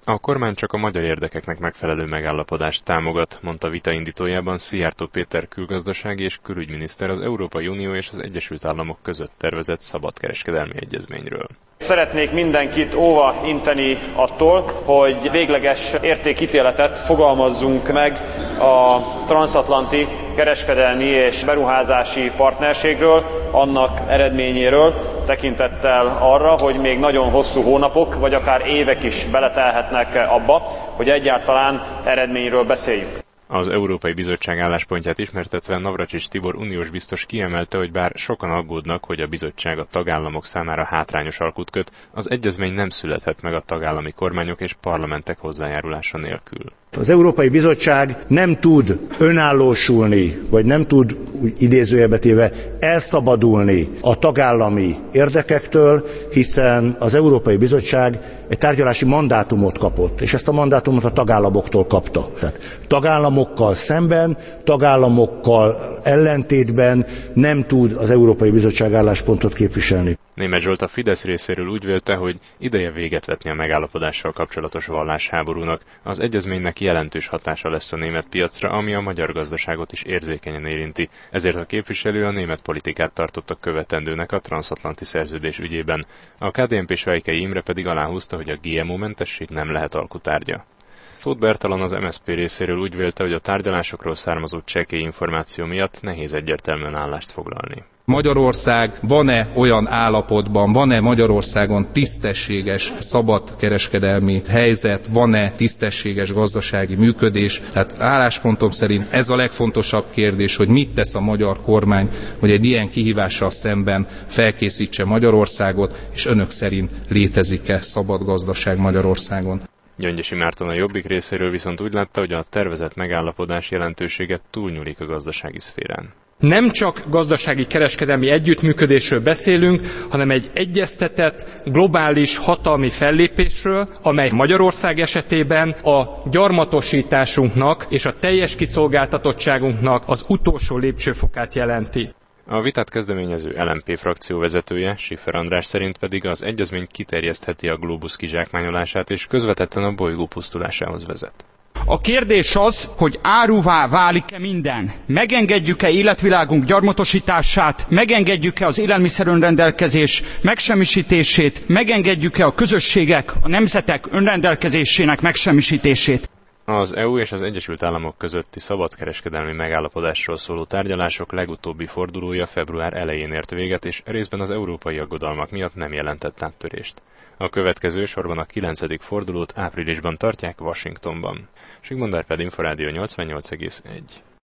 A kormány csak a magyar érdekeknek megfelelő megállapodást támogat, mondta vita indítójában Szijjártó Péter külgazdasági és külügyminiszter az Európai Unió és az Egyesült Államok között tervezett szabadkereskedelmi egyezményről. Szeretnék mindenkit óva inteni attól, hogy végleges értékítéletet fogalmazzunk meg a transzatlanti kereskedelmi és beruházási partnerségről, annak eredményéről, tekintettel arra, hogy még nagyon hosszú hónapok, vagy akár évek is beletelhetnek abba, hogy egyáltalán eredményről beszéljünk. Az Európai Bizottság álláspontját ismertetve Navracsics Tibor uniós biztos kiemelte, hogy bár sokan aggódnak, hogy a bizottság a tagállamok számára hátrányos alkut köt, az egyezmény nem születhet meg a tagállami kormányok és parlamentek hozzájárulása nélkül. Az Európai Bizottság nem tud önállósulni, vagy nem tud úgy idézőjelbe téve elszabadulni a tagállami érdekektől, hiszen az Európai Bizottság egy tárgyalási mandátumot kapott, és ezt a mandátumot a tagállamoktól kapta. Tehát tagállamokkal szemben, tagállamokkal ellentétben nem tud az Európai Bizottság álláspontot képviselni. Németh Zsolt a Fidesz részéről úgy vélte, hogy ideje véget vetni a megállapodással kapcsolatos vallásháborúnak. Az egyezménynek jelentős hatása lesz a német piacra, ami a magyar gazdaságot is érzékenyen érinti. Ezért a képviselő a német politikát tartotta követendőnek a transzatlanti szerződés ügyében. A KDNP Svejkely Imre pedig aláhúzta, hogy a GMO-mentesség nem lehet alkutárgya. Tóth Bertalan az MSZP részéről úgy vélte, hogy a tárgyalásokról származó csekély információ miatt nehéz egyértelműen állást foglalni. Magyarország van-e olyan állapotban, van-e Magyarországon tisztességes szabadkereskedelmi helyzet, van-e tisztességes gazdasági működés? Tehát álláspontom szerint ez a legfontosabb kérdés, hogy mit tesz a magyar kormány, hogy egy ilyen kihívással szemben felkészítse Magyarországot, és önök szerint létezik-e szabad gazdaság Magyarországon? Gyöngyösi Márton a Jobbik részéről viszont úgy látta, hogy a tervezett megállapodás jelentősége túlnyúlik a gazdasági szférán. Nem csak gazdasági kereskedelmi együttműködésről beszélünk, hanem egy egyeztetett, globális hatalmi fellépésről, amely Magyarország esetében a gyarmatosításunknak és a teljes kiszolgáltatottságunknak az utolsó lépcsőfokát jelenti. A vitát kezdeményező LMP frakció vezetője, Schiffer András szerint pedig az egyezmény kiterjesztheti a glóbusz kizsákmányolását és közvetetten a bolygó pusztulásához vezet. A kérdés az, hogy áruvá válik-e minden. Megengedjük-e életvilágunk gyarmatosítását, megengedjük-e az élelmiszer önrendelkezés megsemmisítését, megengedjük-e a közösségek, a nemzetek önrendelkezésének megsemmisítését. Az EU és az Egyesült Államok közötti szabadkereskedelmi megállapodásról szóló tárgyalások legutóbbi fordulója február elején ért véget, és részben az európai aggodalmak miatt nem jelentett áttörést. A következő sorban a 9. fordulót áprilisban tartják Washingtonban. Sigmund Árpád, Inforádió 88,1.